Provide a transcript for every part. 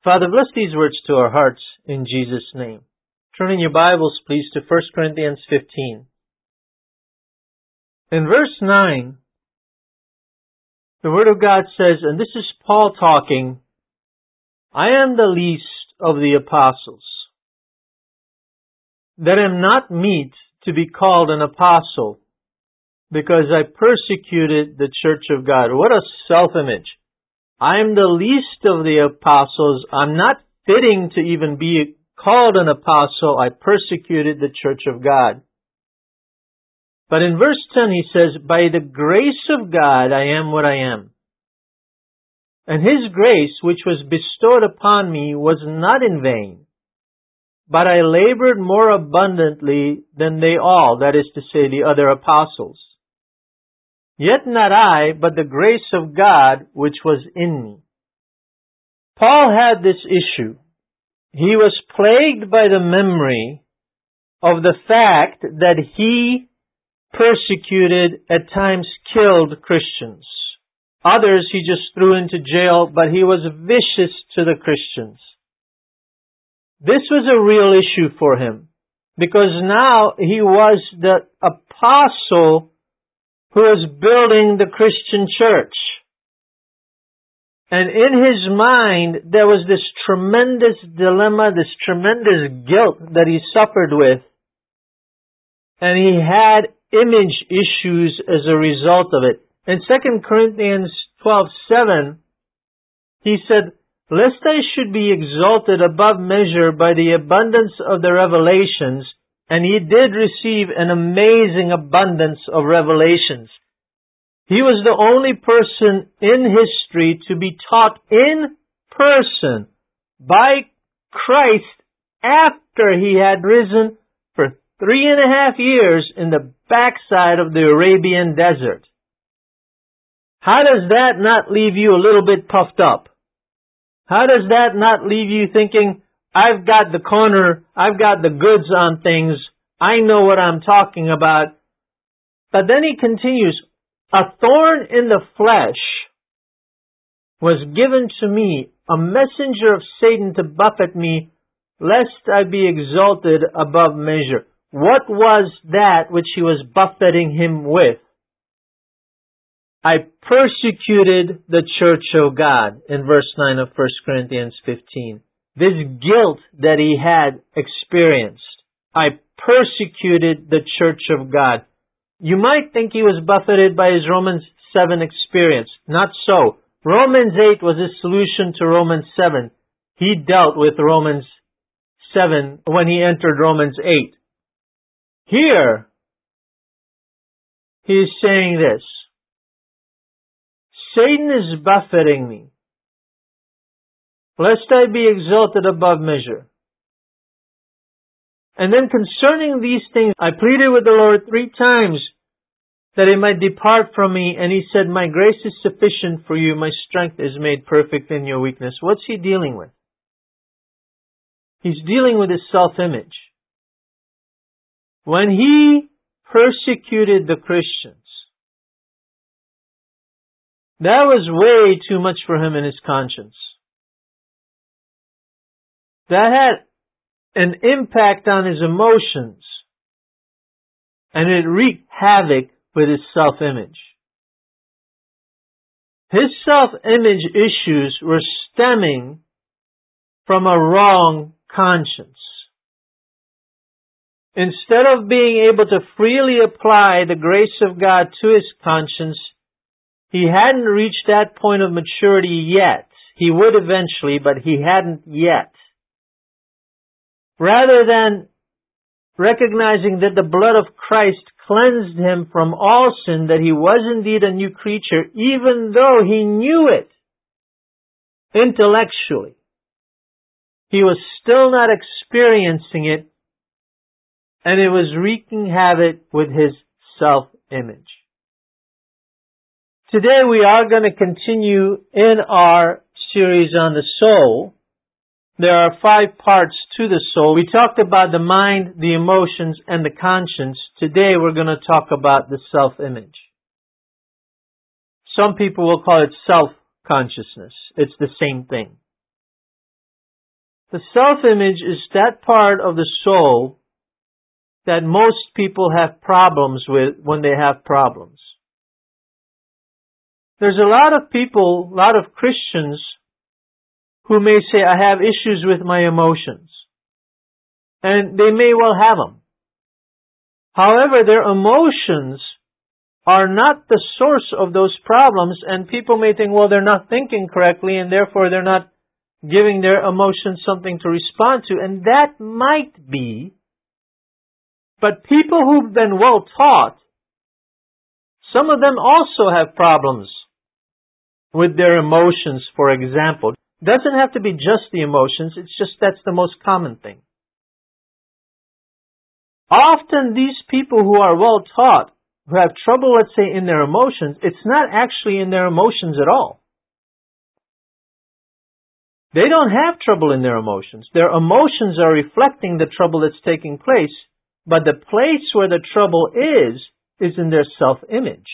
Father, bless these words to our hearts in Jesus' name. Turn in your Bibles, please, to 1 Corinthians 15. In verse 9, the Word of God says, and this is Paul talking, I am the least of the apostles, that am not meet to be called an apostle, because I persecuted the church of God. What a self-image. I am the least of the apostles. I'm not fitting to even be called an apostle. I persecuted the church of God. But in verse 10 he says, by the grace of God I am what I am. And His grace which was bestowed upon me was not in vain, but I labored more abundantly than they all, that is to say, the other apostles. Yet not I, but the grace of God which was in me. Paul had this issue. He was plagued by the memory of the fact that he persecuted, at times killed Christians. Others he just threw into jail, but he was vicious to the Christians. This was a real issue for him, because now he was the apostle who was building the Christian church. And in his mind, there was this tremendous dilemma, this tremendous guilt that he suffered with. And he had image issues as a result of it. In 2 Corinthians 12:7, he said, lest I should be exalted above measure by the abundance of the revelations. And he did receive an amazing abundance of revelations. He was the only person in history to be taught in person by Christ after he had risen for 3.5 years in the backside of the Arabian desert. How does that not leave you a little bit puffed up? How does that not leave you thinking, I've got the corner, I've got the goods on things, I know what I'm talking about? But then he continues, a thorn in the flesh was given to me, a messenger of Satan to buffet me, lest I be exalted above measure. What was that which he was buffeting him with? I persecuted the church of God, in verse 9 of 1 Corinthians 15. This guilt that he had experienced. I persecuted the church of God. You might think he was buffeted by his Romans 7 experience. Not so. Romans 8 was his solution to Romans 7. He dealt with Romans 7 when he entered Romans 8. Here, he is saying this. Satan is buffeting me, lest I be exalted above measure. And then concerning these things, I pleaded with the Lord 3 times that it might depart from me. And He said, my grace is sufficient for you. My strength is made perfect in your weakness. What's he dealing with? He's dealing with his self-image. When he persecuted the Christians, that was way too much for him in his conscience. That had an impact on his emotions, and it wreaked havoc with his self-image. His self-image issues were stemming from a wrong conscience. Instead of being able to freely apply the grace of God to his conscience, he hadn't reached that point of maturity yet. He would eventually, but he hadn't yet. Rather than recognizing that the blood of Christ cleansed him from all sin, that he was indeed a new creature, even though he knew it intellectually, he was still not experiencing it, and it was wreaking havoc with his self-image. Today we are going to continue in our series on the soul. There are 5 parts to the soul. We talked about the mind, the emotions, and the conscience. Today we're going to talk about the self-image. Some people will call it self-consciousness. It's the same thing. The self-image is that part of the soul that most people have problems with when they have problems. There's a lot of people, a lot of Christians, who may say, I have issues with my emotions. And they may well have them. However, their emotions are not the source of those problems, and people may think, well, they're not thinking correctly, and therefore they're not giving their emotions something to respond to. And that might be, but people who've been well taught, some of them also have problems with their emotions, for example. It doesn't have to be just the emotions, it's just that's the most common thing. Often these people who are well taught, who have trouble, let's say, in their emotions, it's not actually in their emotions at all. They don't have trouble in their emotions. Their emotions are reflecting the trouble that's taking place, but the place where the trouble is in their self-image.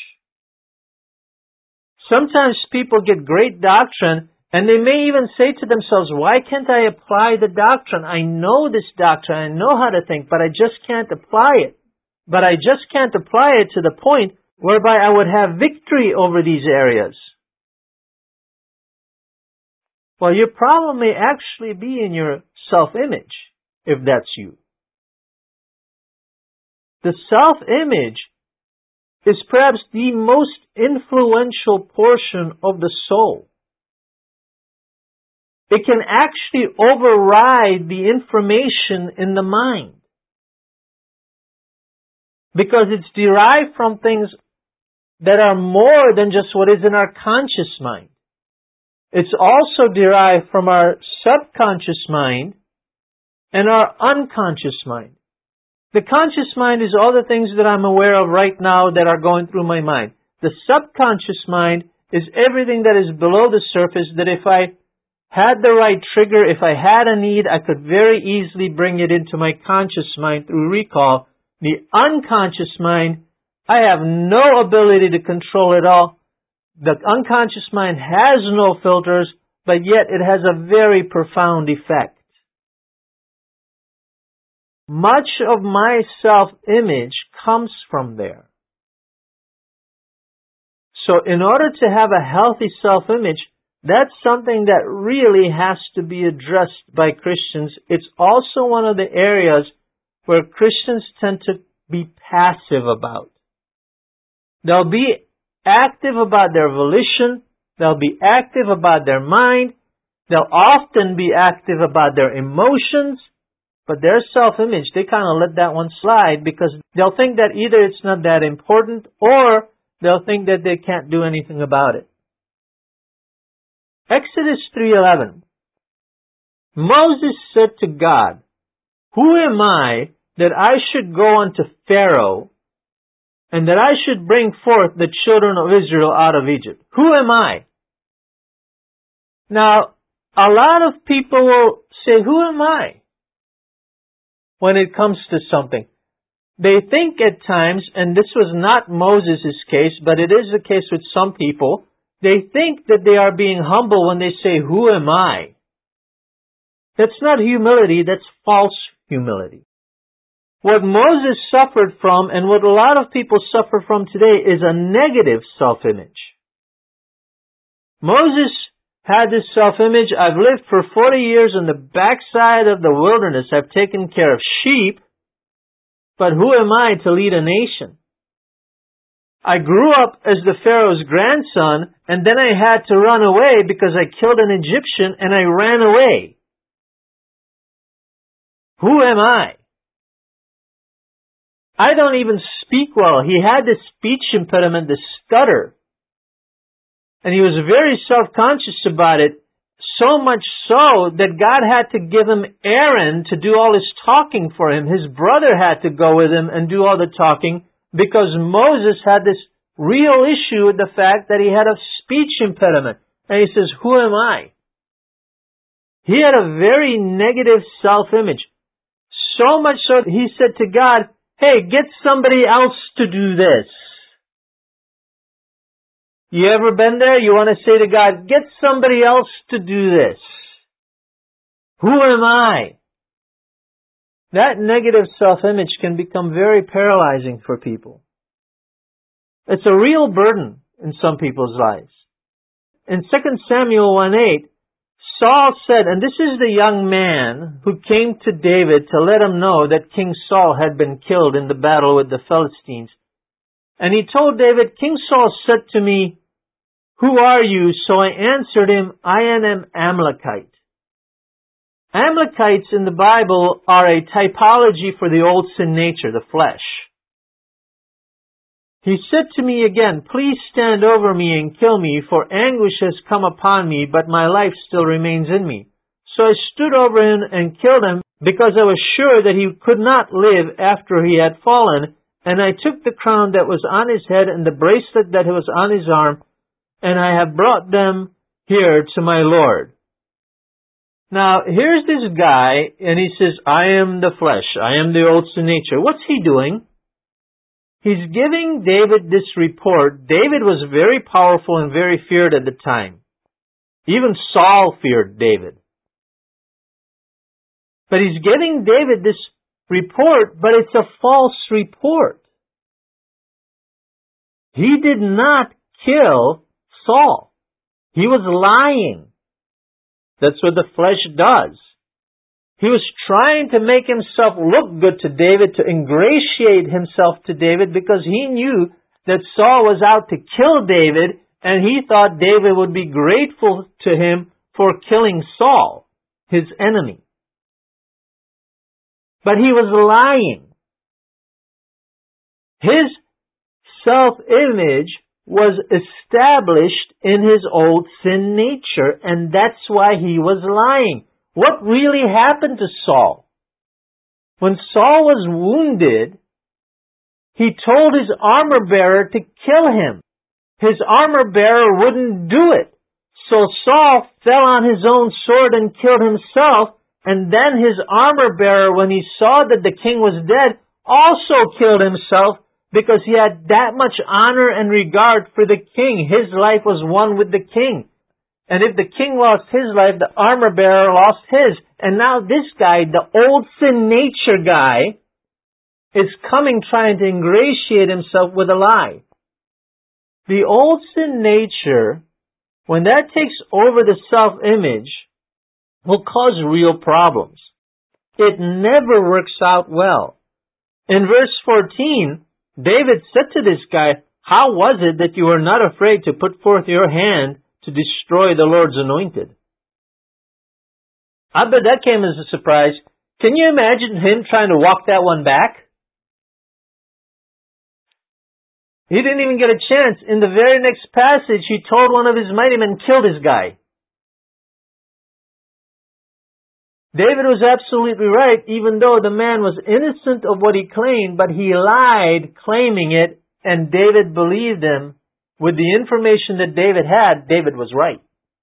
Sometimes people get great doctrine, and they may even say to themselves, why can't I apply the doctrine? I know this doctrine, I know how to think, but I just can't apply it. But I just can't apply it to the point whereby I would have victory over these areas. Well, your problem may actually be in your self-image, if that's you. The self-image is perhaps the most influential portion of the soul. It can actually override the information in the mind, because it's derived from things that are more than just what is in our conscious mind. It's also derived from our subconscious mind and our unconscious mind. The conscious mind is all the things that I'm aware of right now that are going through my mind. The subconscious mind is everything that is below the surface, that if I had the right trigger, if I had a need, I could very easily bring it into my conscious mind through recall. The unconscious mind, I have no ability to control it all. The unconscious mind has no filters, but yet it has a very profound effect. Much of my self-image comes from there. So in order to have a healthy self-image, that's something that really has to be addressed by Christians. It's also one of the areas where Christians tend to be passive about. They'll be active about their volition. They'll be active about their mind. They'll often be active about their emotions. But their self-image, they kind of let that one slide, because they'll think that either it's not that important, or they'll think that they can't do anything about it. Exodus 3:11. Moses said to God, who am I that I should go unto Pharaoh, and that I should bring forth the children of Israel out of Egypt? Who am I? Now, a lot of people will say, who am I? When it comes to something. They think at times, and this was not Moses' case, but it is the case with some people, they think that they are being humble when they say, who am I? That's not humility, that's false humility. What Moses suffered from, and what a lot of people suffer from today, is a negative self-image. Moses had this self-image. I've lived for 40 years in the backside of the wilderness. I've taken care of sheep, but who am I to lead a nation? I grew up as the Pharaoh's grandson, and then I had to run away because I killed an Egyptian and I ran away. Who am I? I don't even speak well. He had this speech impediment, this stutter. And he was very self-conscious about it, so much so that God had to give him Aaron to do all his talking for him. His brother had to go with him and do all the talking, because Moses had this real issue with the fact that he had a speech impediment. And he says, who am I? He had a very negative self-image. So much so that he said to God, hey, get somebody else to do this. You ever been there? You want to say to God, get somebody else to do this. Who am I? That negative self-image can become very paralyzing for people. It's a real burden in some people's lives. In 2 Samuel 1:8, Saul said, and this is the young man who came to David to let him know that King Saul had been killed in the battle with the Philistines. And he told David, King Saul said to me, who are you? So I answered him, I am an Amalekite. Amalekites in the Bible are a typology for the old sin nature, the flesh. He said to me again, please stand over me and kill me, for anguish has come upon me, but my life still remains in me. So I stood over him and killed him, because I was sure that he could not live after he had fallen, and I took the crown that was on his head and the bracelet that was on his arm, and I have brought them here to my Lord. Now, here's this guy, and he says, I am the flesh, I am the old sin nature. What's he doing? He's giving David this report. David was very powerful and very feared at the time. Even Saul feared David. But he's giving David this report, but it's a false report. He did not kill Saul. He was lying. That's what the flesh does. He was trying to make himself look good to David, to ingratiate himself to David, because he knew that Saul was out to kill David, and he thought David would be grateful to him for killing Saul, his enemy. But he was lying. His self-image was established in his old sin nature, and that's why he was lying. What really happened to Saul? When Saul was wounded, he told his armor bearer to kill him. His armor bearer wouldn't do it. So Saul fell on his own sword and killed himself, and then his armor bearer, when he saw that the king was dead, also killed himself, because he had that much honor and regard for the king. His life was one with the king. And if the king lost his life, the armor bearer lost his. And now this guy, the old sin nature guy, is coming trying to ingratiate himself with a lie. The old sin nature, when that takes over the self-image, will cause real problems. It never works out well. In verse 14, David said to this guy, how was it that you were not afraid to put forth your hand to destroy the Lord's anointed? I bet that came as a surprise. Can you imagine him trying to walk that one back? He didn't even get a chance. In the very next passage, he told one of his mighty men, kill this guy. David was absolutely right, even though the man was innocent of what he claimed, but he lied claiming it, and David believed him. With the information that David had, David was right.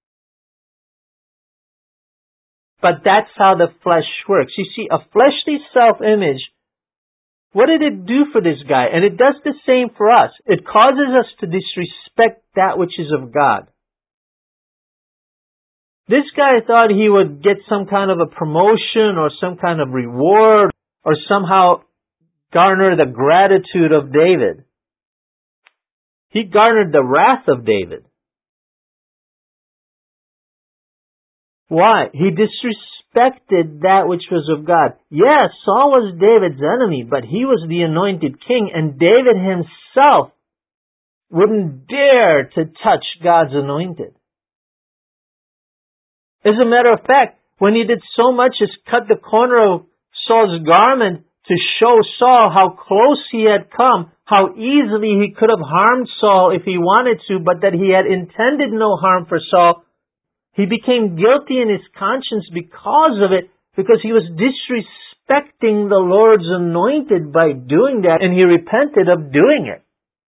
But that's how the flesh works. You see, a fleshly self-image, what did it do for this guy? And it does the same for us. It causes us to disrespect that which is of God. This guy thought he would get some kind of a promotion or some kind of reward or somehow garner the gratitude of David. He garnered the wrath of David. Why? He disrespected that which was of God. Yes, Saul was David's enemy, but he was the anointed king, and David himself wouldn't dare to touch God's anointed. As a matter of fact, when he did so much as cut the corner of Saul's garment to show Saul how close he had come, how easily he could have harmed Saul if he wanted to, but that he had intended no harm for Saul, he became guilty in his conscience because of it, because he was disrespecting the Lord's anointed by doing that, and he repented of doing it.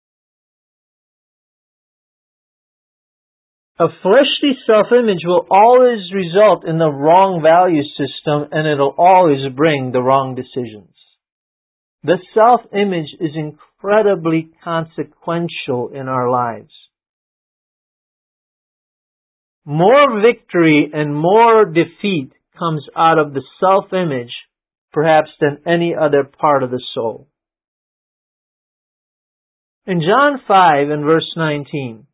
A fleshly self-image will always result in the wrong value system, and it'll always bring the wrong decisions. The self-image is incredibly consequential in our lives. More victory and more defeat comes out of the self-image, perhaps, than any other part of the soul. In John 5 and verse 19,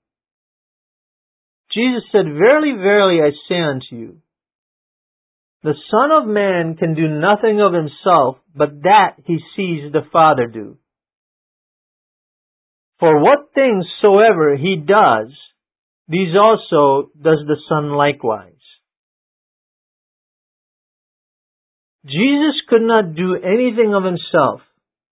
Jesus said, "Verily, verily, I say unto you, the Son of Man can do nothing of himself, but that he sees the Father do. For what things soever he does, these also does the Son likewise." Jesus could not do anything of himself.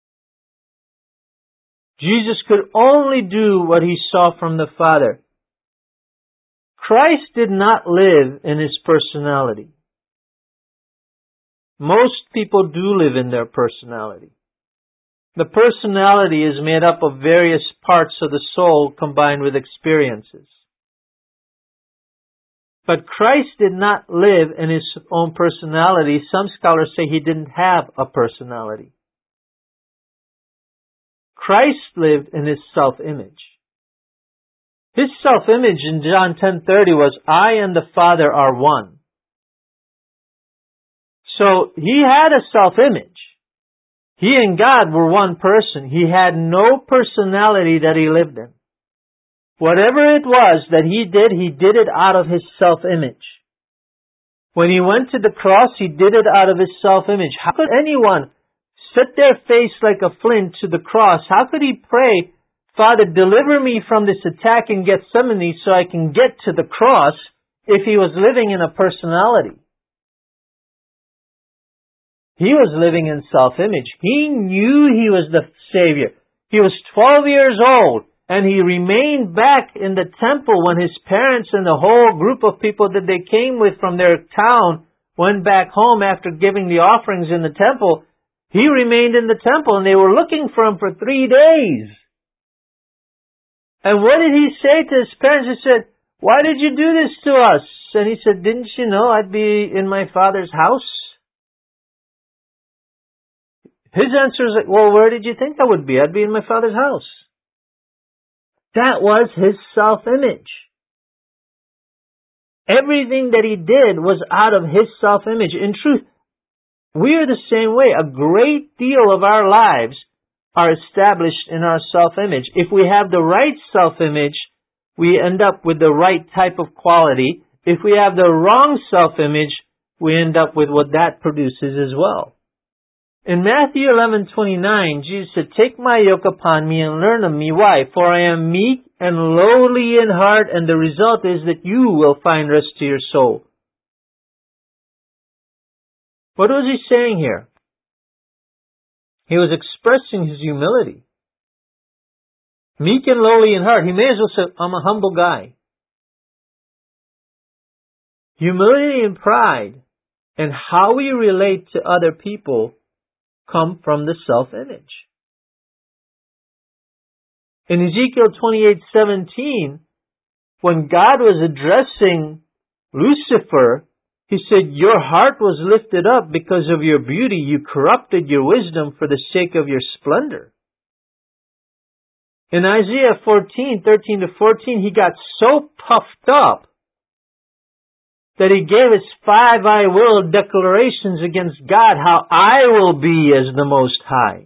Jesus could only do what he saw from the Father. Christ did not live in his personality. Most people do live in their personality. The personality is made up of various parts of the soul combined with experiences. But Christ did not live in his own personality. Some scholars say he didn't have a personality. Christ lived in his self-image. His self-image in John 10:30 was, "I and the Father are one." So he had a self-image. He and God were one person. He had no personality that he lived in. Whatever it was that he did it out of his self-image. When he went to the cross, he did it out of his self-image. How could anyone set their face like a flint to the cross? How could he pray, "Father, deliver me from this attack in Gethsemane so I can get to the cross," if he was living in a personality? He was living in self-image. He knew he was the Savior. He was 12 years old, and he remained back in the temple when his parents and the whole group of people that they came with from their town went back home after giving the offerings in the temple. He remained in the temple, and they were looking for him for 3 days. And what did he say to his parents? He said, "Why did you do this to us?" And he said, "Didn't you know I'd be in my Father's house?" His answer is like, "Well, where did you think I would be? I'd be in my Father's house." That was his self-image. Everything that he did was out of his self-image. In truth, we are the same way. A great deal of our lives are established in our self-image. If we have the right self-image, we end up with the right type of quality. If we have the wrong self-image, we end up with what that produces as well. In Matthew 11:29, Jesus said, "Take my yoke upon me and learn of me." Why? "For I am meek and lowly in heart, and the result is that you will find rest to your soul." What was he saying here? He was expressing his humility. Meek and lowly in heart. He may as well say, "I'm a humble guy." Humility and pride and how we relate to other people come from the self-image. In Ezekiel 28:17, when God was addressing Lucifer, he said, "Your heart was lifted up because of your beauty. You corrupted your wisdom for the sake of your splendor." In Isaiah 14:13-14, he got so puffed up that he gave his 5 "I will" declarations against God, how I will be as the Most High.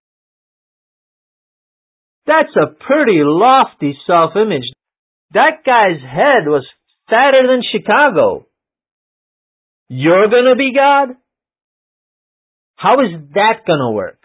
That's a pretty lofty self-image. That guy's head was fatter than Chicago. You're gonna be God? How is that gonna work?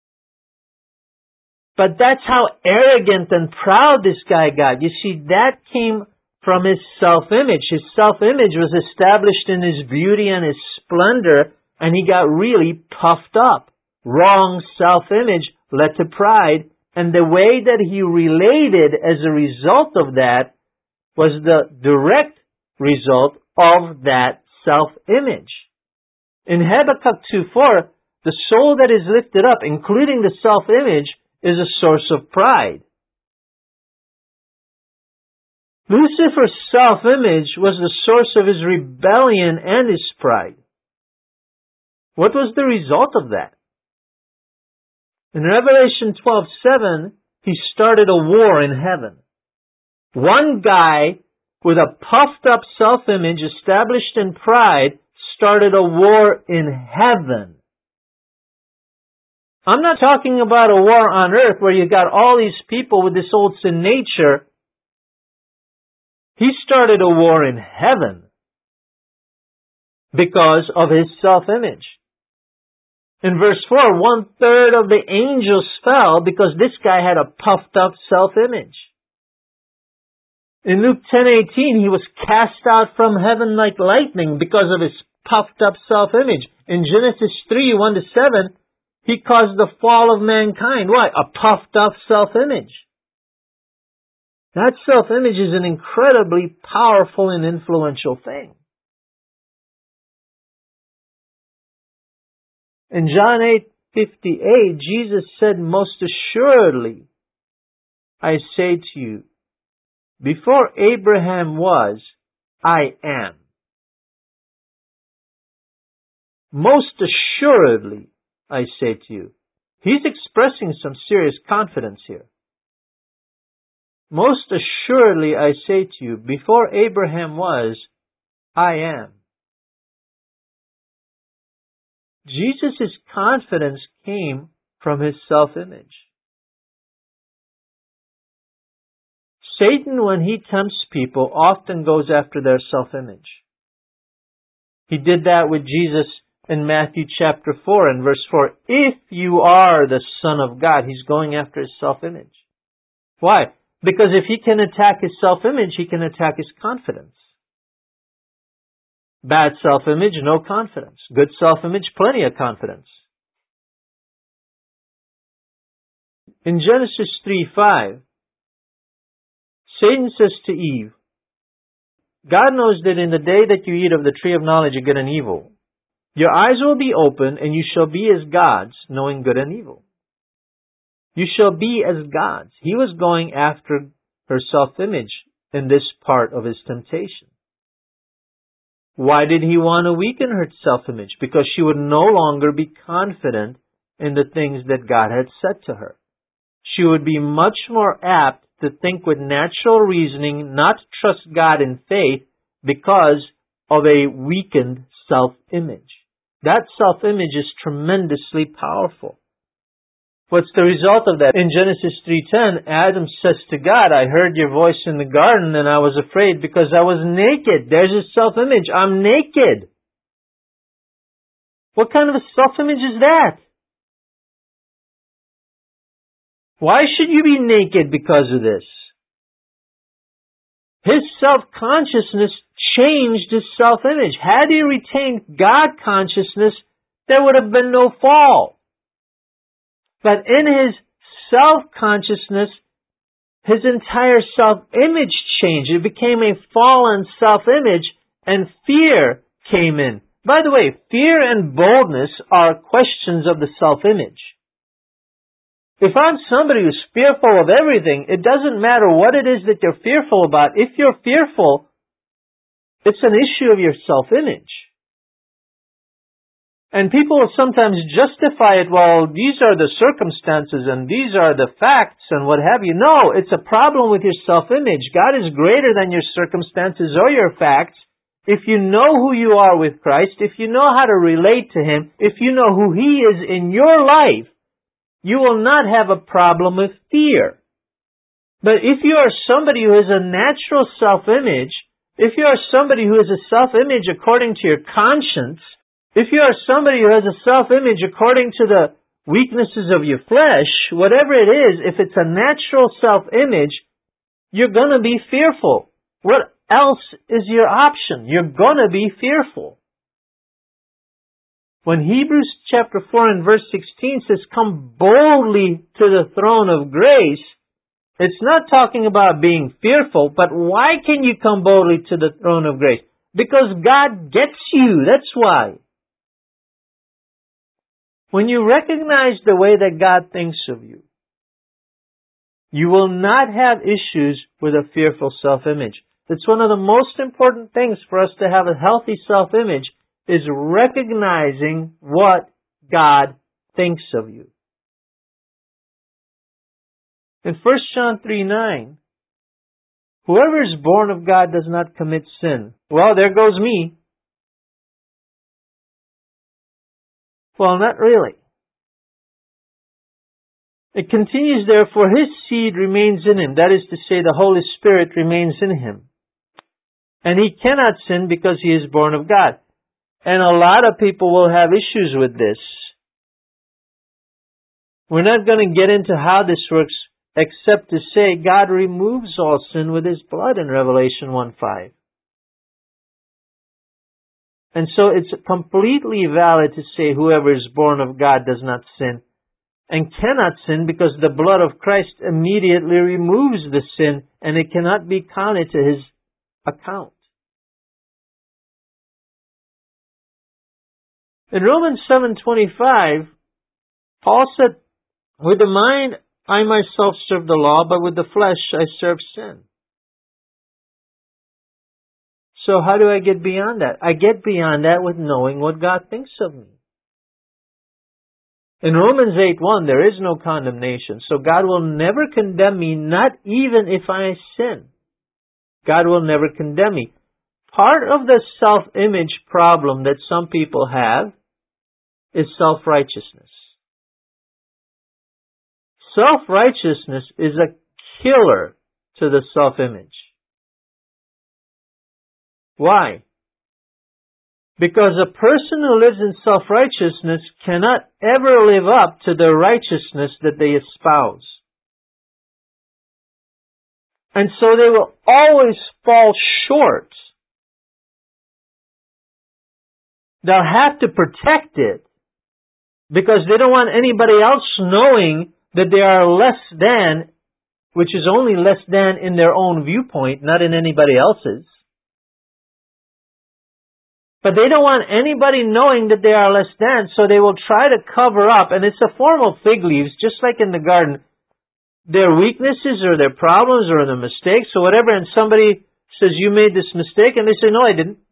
But that's how arrogant and proud this guy got. You see, that came from his self-image. His self-image was established in his beauty and his splendor, and he got really puffed up. Wrong self-image led to pride, and the way that he related as a result of that was the direct result of that self-image. In Habakkuk 2:4, the soul that is lifted up, including the self-image, is a source of pride. Lucifer's self-image was the source of his rebellion and his pride. What was the result of that? In Revelation 12:7, he started a war in heaven. One guy with a puffed up self-image established in pride started a war in heaven. I'm not talking about a war on earth where you got all these people with this old sin nature. He started a war in heaven because of his self-image. In verse 4, 1/3 of the angels fell because this guy had a puffed up self-image. In Luke 10:18, he was cast out from heaven like lightning because of his puffed up self-image. In Genesis 3, 1-7, he caused the fall of mankind. Why? A puffed up self-image. That self-image is an incredibly powerful and influential thing. In John 8:58, Jesus said, "Most assuredly, I say to you, before Abraham was, I am." Most assuredly, I say to you. He's expressing some serious confidence here. Most assuredly, I say to you, before Abraham was, I am. Jesus' confidence came from his self-image. Satan, when he tempts people, often goes after their self-image. He did that with Jesus in Matthew chapter 4 and verse 4. If you are the Son of God, he's going after his self-image. Why? Because if he can attack his self-image, he can attack his confidence. Bad self-image, no confidence. Good self-image, plenty of confidence. In Genesis 3:5, Satan says to Eve, God knows that in the day that you eat of the tree of knowledge of good and evil, your eyes will be open and you shall be as gods, knowing good and evil. You shall be as gods. He was going after her self-image in this part of his temptation. Why did he want to weaken her self-image? Because she would no longer be confident in the things that God had said to her. She would be much more apt to think with natural reasoning, not trust God in faith because of a weakened self-image. That self-image is tremendously powerful. What's the result of that? In Genesis 3:10, Adam says to God, I heard your voice in the garden and I was afraid because I was naked. There's his self-image. I'm naked. What kind of a self-image is that? Why should you be naked because of this? His self-consciousness changed his self-image. Had he retained God consciousness, there would have been no fall. But in his self-consciousness, his entire self-image changed. It became a fallen self-image and fear came in. By the way, fear and boldness are questions of the self-image. If I'm somebody who's fearful of everything, it doesn't matter what it is that you're fearful about. If you're fearful, it's an issue of your self-image. And people will sometimes justify it, well, these are the circumstances and these are the facts and what have you. No, it's a problem with your self-image. God is greater than your circumstances or your facts. If you know who you are with Christ, if you know how to relate to Him, if you know who He is in your life, you will not have a problem with fear. But if you are somebody who has a natural self-image, if you are somebody who has a self-image according to your conscience, if you are somebody who has a self-image according to the weaknesses of your flesh, whatever it is, if it's a natural self-image, you're going to be fearful. What else is your option? You're going to be fearful. When Hebrews chapter 4 and verse 16 says, come boldly to the throne of grace, it's not talking about being fearful, but why can you come boldly to the throne of grace? Because God gets you, that's why. When you recognize the way that God thinks of you, you will not have issues with a fearful self-image. It's one of the most important things for us to have a healthy self-image is recognizing what God thinks of you. In 1 John 3:9, whoever is born of God does not commit sin. Well, there goes me. Well, not really. It continues, therefore, his seed remains in him. That is to say, the Holy Spirit remains in him. And he cannot sin because he is born of God. And a lot of people will have issues with this. We're not going to get into how this works, except to say God removes all sin with his blood in Revelation 1:5. And so it's completely valid to say whoever is born of God does not sin and cannot sin because the blood of Christ immediately removes the sin and it cannot be counted to his account. In Romans 7:25, Paul said, with the mind I myself serve the law, but with the flesh I serve sin. So how do I get beyond that? I get beyond that with knowing what God thinks of me. In Romans 8:1, there is no condemnation. So God will never condemn me, not even if I sin. God will never condemn me. Part of the self-image problem that some people have is self-righteousness. Self-righteousness is a killer to the self-image. Why? Because a person who lives in self-righteousness cannot ever live up to the righteousness that they espouse. And so they will always fall short. They'll have to protect it because they don't want anybody else knowing that they are less than, which is only less than in their own viewpoint, not in anybody else's. But they don't want anybody knowing that they are less than, so they will try to cover up, and it's a form of fig leaves, just like in the garden, their weaknesses or their problems or their mistakes or whatever, and somebody says, you made this mistake, and they say, no, I didn't.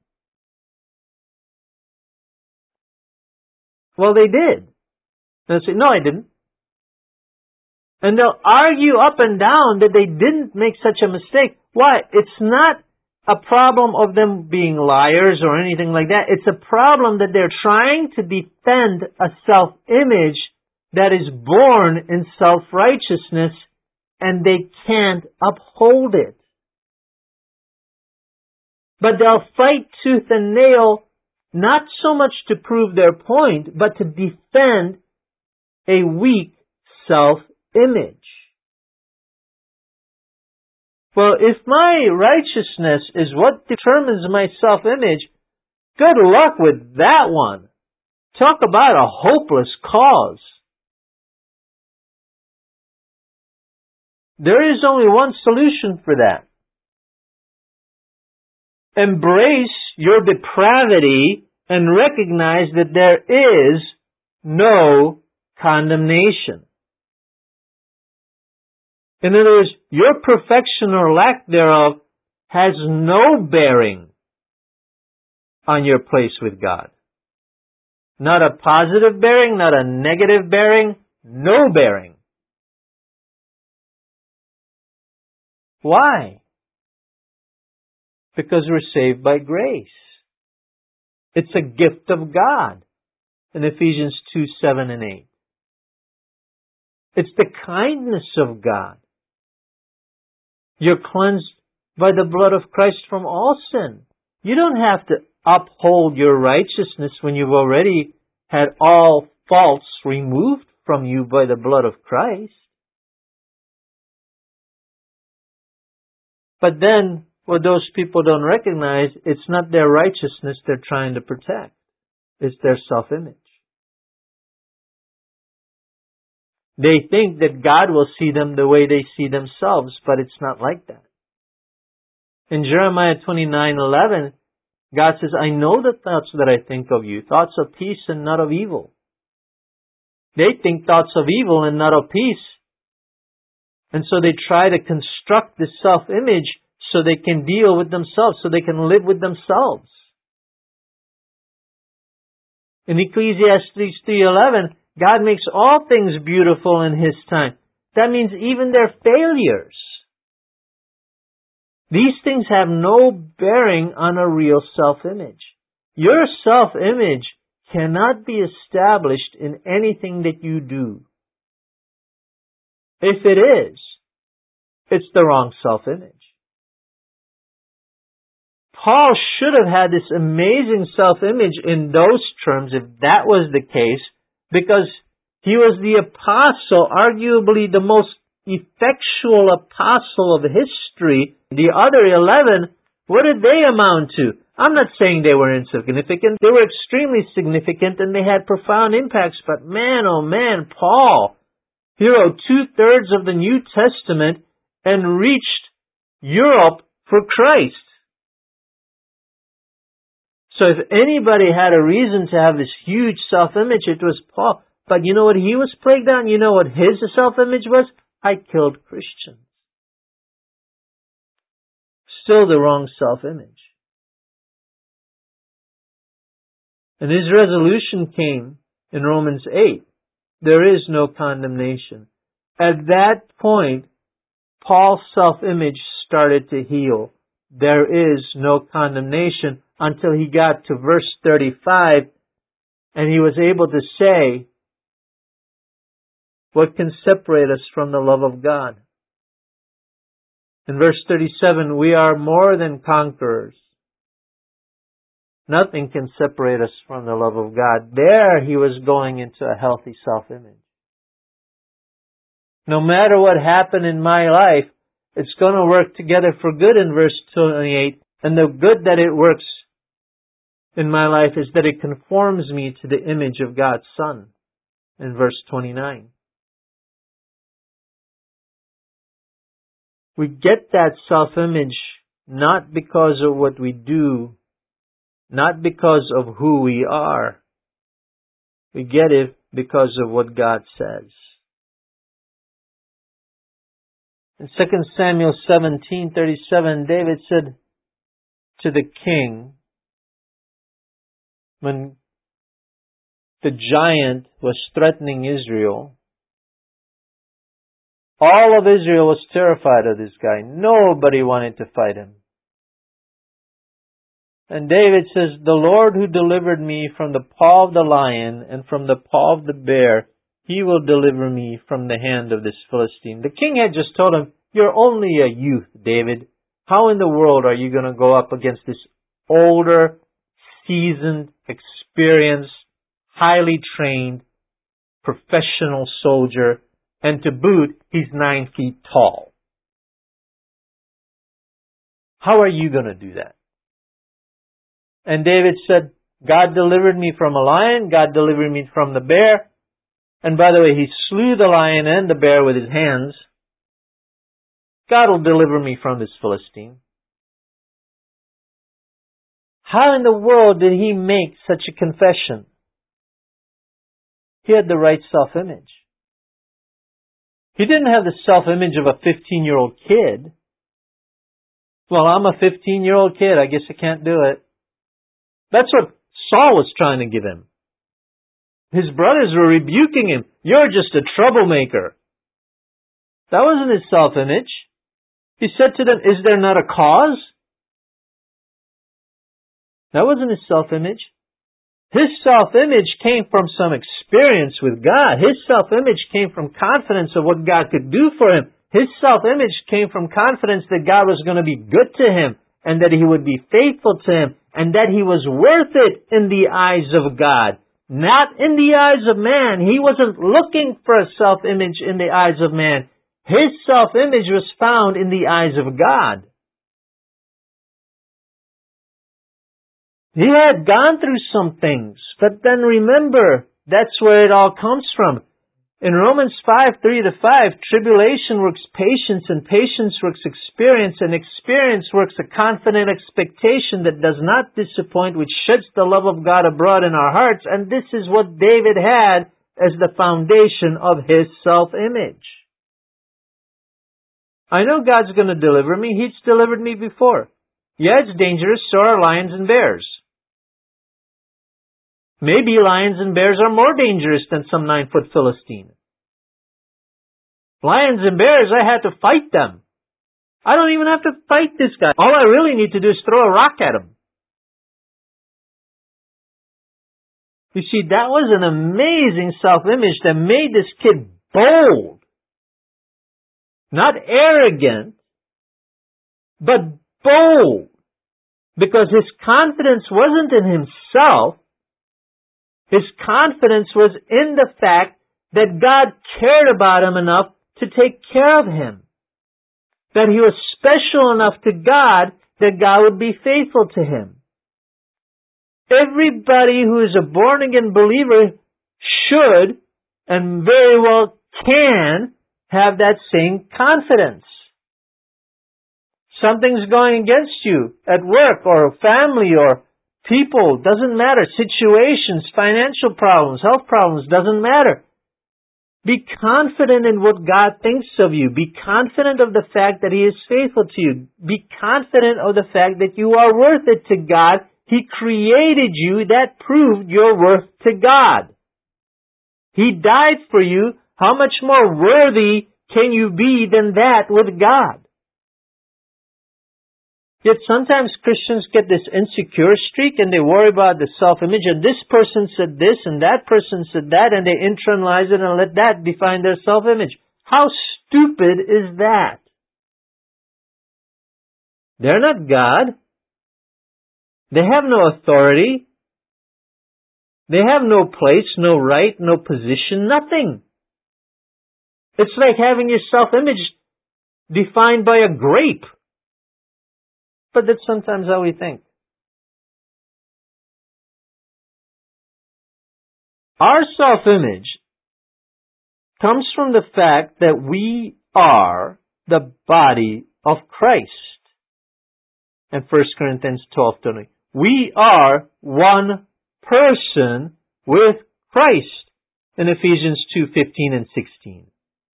Well, they did. And they say, no, I didn't. And they'll argue up and down that they didn't make such a mistake. Why? It's not a problem of them being liars or anything like that. It's a problem that they're trying to defend a self-image that is born in self-righteousness and they can't uphold it. But they'll fight tooth and nail not so much to prove their point, but to defend a weak self-image. Well, if my righteousness is what determines my self-image, good luck with that one. Talk about a hopeless cause. There is only one solution for that. Embrace your depravity and recognize that there is no condemnation. In other words, your perfection or lack thereof has no bearing on your place with God. Not a positive bearing, not a negative bearing, no bearing. Why? Because we're saved by grace. It's a gift of God in Ephesians 2:7 and 8. It's the kindness of God. You're cleansed by the blood of Christ from all sin. You don't have to uphold your righteousness when you've already had all faults removed from you by the blood of Christ. But then, what those people don't recognize, it's not their righteousness they're trying to protect. It's their self-image. They think that God will see them the way they see themselves, but it's not like that. In Jeremiah 29:11, God says, I know the thoughts that I think of you, thoughts of peace and not of evil. They think thoughts of evil and not of peace. And so they try to construct this self-image so they can deal with themselves, so they can live with themselves. In Ecclesiastes 3:11, God makes all things beautiful in His time. That means even their failures. These things have no bearing on a real self-image. Your self-image cannot be established in anything that you do. If it is, it's the wrong self-image. Paul should have had this amazing self-image in those terms if that was the case, because he was the apostle, arguably the most effectual apostle of history. The other 11, what did they amount to? I'm not saying they were insignificant. They were extremely significant and they had profound impacts. But man, oh man, Paul, he wrote 2/3 of the New Testament and reached Europe for Christ. So if anybody had a reason to have this huge self-image, it was Paul. But you know what he was plagued on? You know what his self-image was? I killed Christians. Still the wrong self-image. And his resolution came in Romans 8. There is no condemnation. At that point, Paul's self-image started to heal. There is no condemnation until he got to verse 35 and he was able to say, what can separate us from the love of God? In verse 37, we are more than conquerors. Nothing can separate us from the love of God. There he was going into a healthy self-image. No matter what happened in my life, it's going to work together for good in verse 28. And the good that it works in my life is that it conforms me to the image of God's Son in verse 29. We get that self-image not because of what we do, not because of who we are. We get it because of what God says. In 2 Samuel 17:37, David said to the king, when the giant was threatening Israel, all of Israel was terrified of this guy. Nobody wanted to fight him. And David says, the Lord who delivered me from the paw of the lion and from the paw of the bear, he will deliver me from the hand of this Philistine. The king had just told him, you're only a youth, David. How in the world are you going to go up against this older, seasoned, experienced, highly trained, professional soldier? And to boot, he's 9 feet tall. How are you going to do that? And David said, God delivered me from a lion, God delivered me from the bear. And by the way, he slew the lion and the bear with his hands. God will deliver me from this Philistine. How in the world did he make such a confession? He had the right self-image. He didn't have the self-image of a 15-year-old kid. Well, I'm a 15-year-old kid. I guess I can't do it. That's what Saul was trying to give him. His brothers were rebuking him. You're just a troublemaker. That wasn't his self-image. He said to them, is there not a cause? That wasn't his self-image. His self-image came from some experience with God. His self-image came from confidence of what God could do for him. His self-image came from confidence that God was going to be good to him and that he would be faithful to him and that he was worth it in the eyes of God, not in the eyes of man. He wasn't looking for a self-image in the eyes of man. His self-image was found in the eyes of God. He had gone through some things, but then remember, that's where it all comes from. In Romans 5:3-5, tribulation works patience, and patience works experience, and experience works a confident expectation that does not disappoint, which sheds the love of God abroad in our hearts, and this is what David had as the foundation of his self-image. I know God's going to deliver me. He's delivered me before. Yeah, it's dangerous, so are lions and bears. Maybe lions and bears are more dangerous than some 9-foot Philistine. Lions and bears, I had to fight them. I don't even have to fight this guy. All I really need to do is throw a rock at him. You see, that was an amazing self-image that made this kid bold. Not arrogant, but bold. Because his confidence wasn't in himself. His confidence was in the fact that God cared about him enough to take care of him. That he was special enough to God that God would be faithful to him. Everybody who is a born-again believer should and very well can have that same confidence. Something's going against you at work or family or people, doesn't matter. Situations, financial problems, health problems, doesn't matter. Be confident in what God thinks of you. Be confident of the fact that He is faithful to you. Be confident of the fact that you are worth it to God. He created you. That proved your worth to God. He died for you. How much more worthy can you be than that with God? Yet sometimes Christians get this insecure streak and they worry about the self-image, and this person said this and that person said that, and they internalize it and let that define their self-image. How stupid is that? They're not God. They have no authority. They have no place, no right, no position, nothing. It's like having your self-image defined by a grape. But that's sometimes how we think. Our self-image comes from the fact that we are the body of Christ. In 1 Corinthians 12:20, we are one person with Christ. In Ephesians 2:15 and 16.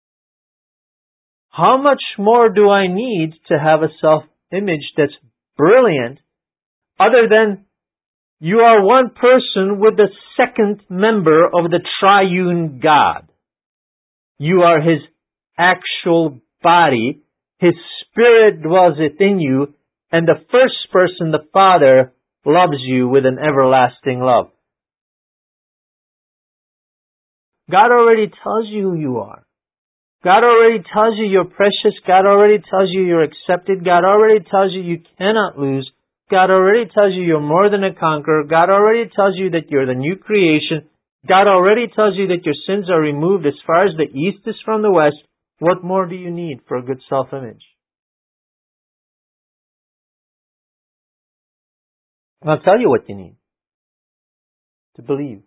How much more do I need to have a self-image that's brilliant, other than you are one person with the second member of the triune God? You are His actual body. His Spirit dwells within you, and the first person, the Father, loves you with an everlasting love. God already tells you who you are. God already tells you you're precious. God already tells you you're accepted. God already tells you you cannot lose. God already tells you you're more than a conqueror. God already tells you that you're the new creation. God already tells you that your sins are removed as far as the east is from the west. What more do you need for a good self-image? I'll tell you what you need. To believe.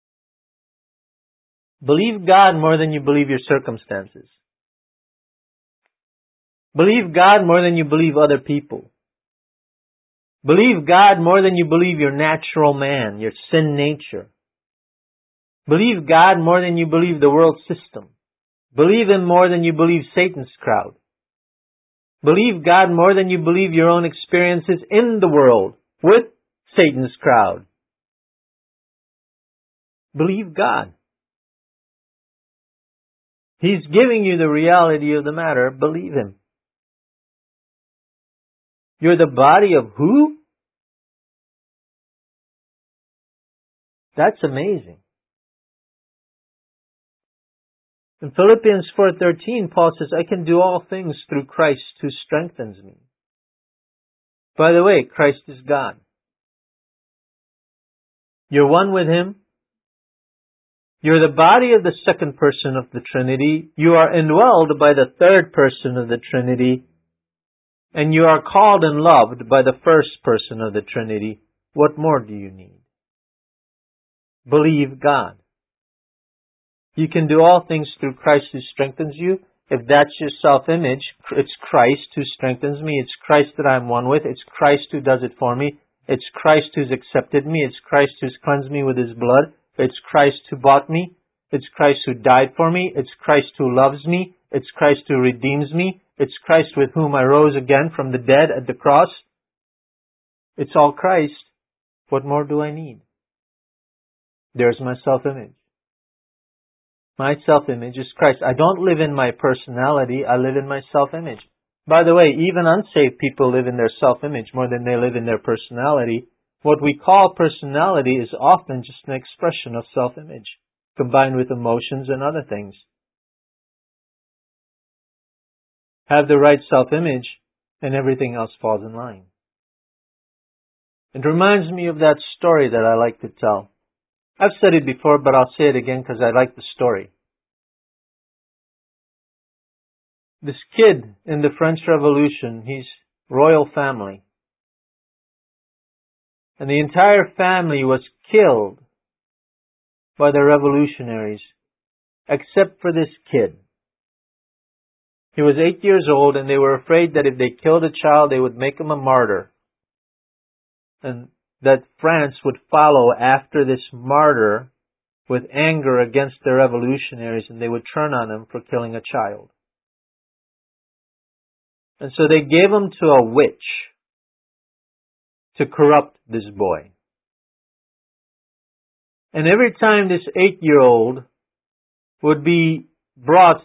Believe God more than you believe your circumstances. Believe God more than you believe other people. Believe God more than you believe your natural man, your sin nature. Believe God more than you believe the world system. Believe Him more than you believe Satan's crowd. Believe God more than you believe your own experiences in the world with Satan's crowd. Believe God. He's giving you the reality of the matter. Believe Him. You're the body of who? That's amazing. In Philippians 4:13, Paul says, I can do all things through Christ who strengthens me. By the way, Christ is God. You're one with Him. You're the body of the second person of the Trinity. You are indwelled by the third person of the Trinity. And you are called and loved by the first person of the Trinity. What more do you need? Believe God. You can do all things through Christ who strengthens you. If that's your self-image, it's Christ who strengthens me. It's Christ that I'm one with. It's Christ who does it for me. It's Christ who's accepted me. It's Christ who's cleansed me with His blood. It's Christ who bought me. It's Christ who died for me. It's Christ who loves me. It's Christ who redeems me. It's Christ with whom I rose again from the dead at the cross. It's all Christ. What more do I need? There's my self-image. My self-image is Christ. I don't live in my personality. I live in my self-image. By the way, even unsaved people live in their self-image more than they live in their personality. What we call personality is often just an expression of self-image, combined with emotions and other things. Have the right self-image, and everything else falls in line. It reminds me of that story that I like to tell. I've said it before, but I'll say it again because I like the story. This kid in the French Revolution, he's royal family. And the entire family was killed by the revolutionaries, except for this kid. He was 8 years old, and they were afraid that if they killed a child, they would make him a martyr. And that France would follow after this martyr with anger against the revolutionaries, and they would turn on him for killing a child. And so they gave him to a witch to corrupt this boy. And every time this 8-year-old would be brought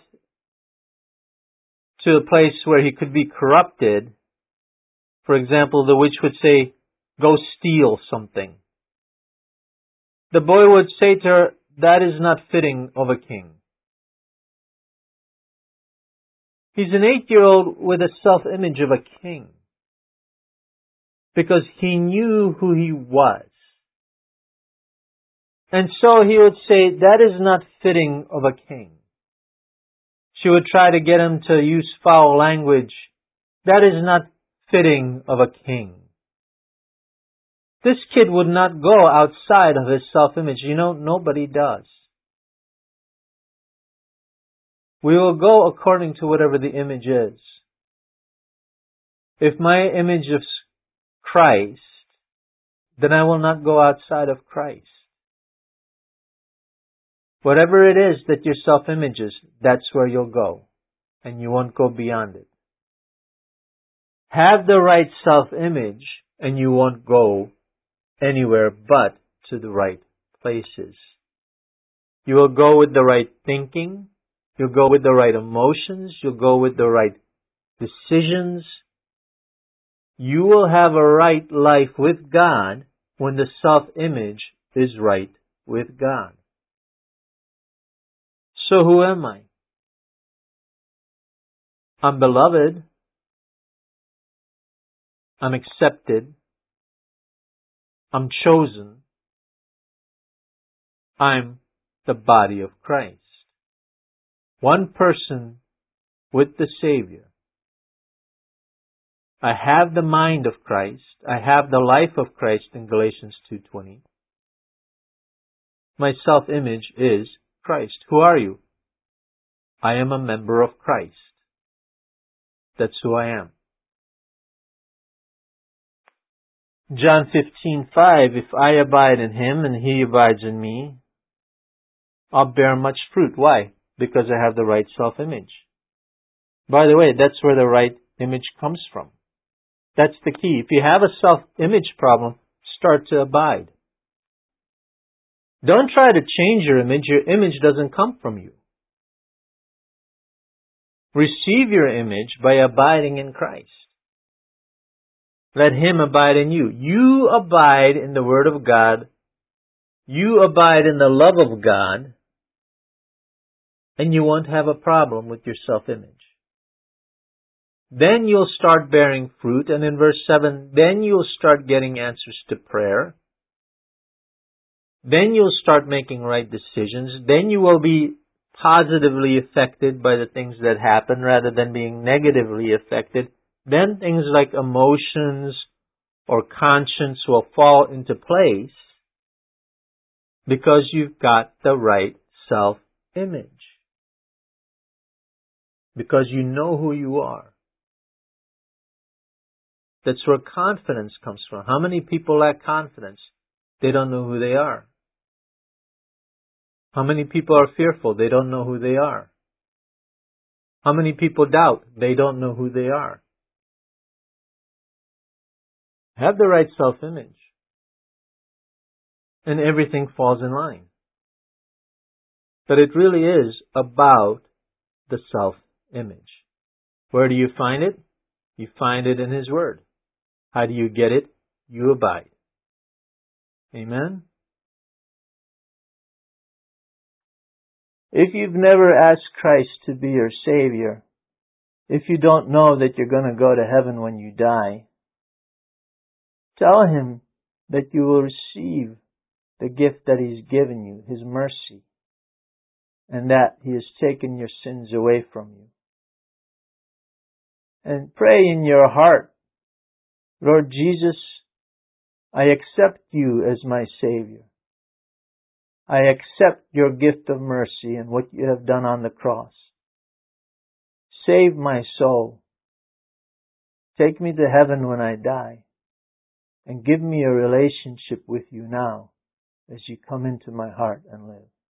to a place where he could be corrupted, for example, the witch would say, "Go steal something." The boy would say to her, "That is not fitting of a king." He's an 8-year-old with a self-image of a king, because he knew who he was. And so he would say, "That is not fitting of a king." She would try to get him to use foul language. "That is not fitting of a king." This kid would not go outside of his self-image. Nobody does. We will go according to whatever the image is. If my image is Christ, then I will not go outside of Christ. Whatever it is that your self-image is, that's where you'll go, and you won't go beyond it. Have the right self-image, and you won't go anywhere but to the right places. You will go with the right thinking, you'll go with the right emotions, you'll go with the right decisions. You will have a right life with God when the self-image is right with God. So who am I? I'm beloved. I'm accepted. I'm chosen. I'm the body of Christ. One person with the Savior. I have the mind of Christ. I have the life of Christ in Galatians 2:20. My self-image is Christ. Who are you? I am a member of Christ. That's who I am. John 15:5, if I abide in Him and He abides in me, I'll bear much fruit. Why? Because I have the right self-image. By the way, that's where the right image comes from. That's the key. If you have a self-image problem, start to abide. Don't try to change your image. Your image doesn't come from you. Receive your image by abiding in Christ. Let Him abide in you. You abide in the Word of God. You abide in the love of God. And you won't have a problem with your self-image. Then you'll start bearing fruit. And in verse 7, then you'll start getting answers to prayer. Then you'll start making right decisions. Then you will be positively affected by the things that happen rather than being negatively affected. Then things like emotions or conscience will fall into place because you've got the right self-image. Because you know who you are. That's where confidence comes from. How many people lack confidence? They don't know who they are. How many people are fearful? They don't know who they are. How many people doubt? They don't know who they are. Have the right self-image. And everything falls in line. But it really is about the self-image. Where do you find it? You find it in His Word. How do you get it? You abide. Amen? If you've never asked Christ to be your Savior, if you don't know that you're going to go to heaven when you die, tell Him that you will receive the gift that He's given you, His mercy, and that He has taken your sins away from you. And pray in your heart, Lord Jesus, I accept you as my Savior. I accept your gift of mercy and what you have done on the cross. Save my soul. Take me to heaven when I die. And give me a relationship with you now as you come into my heart and live.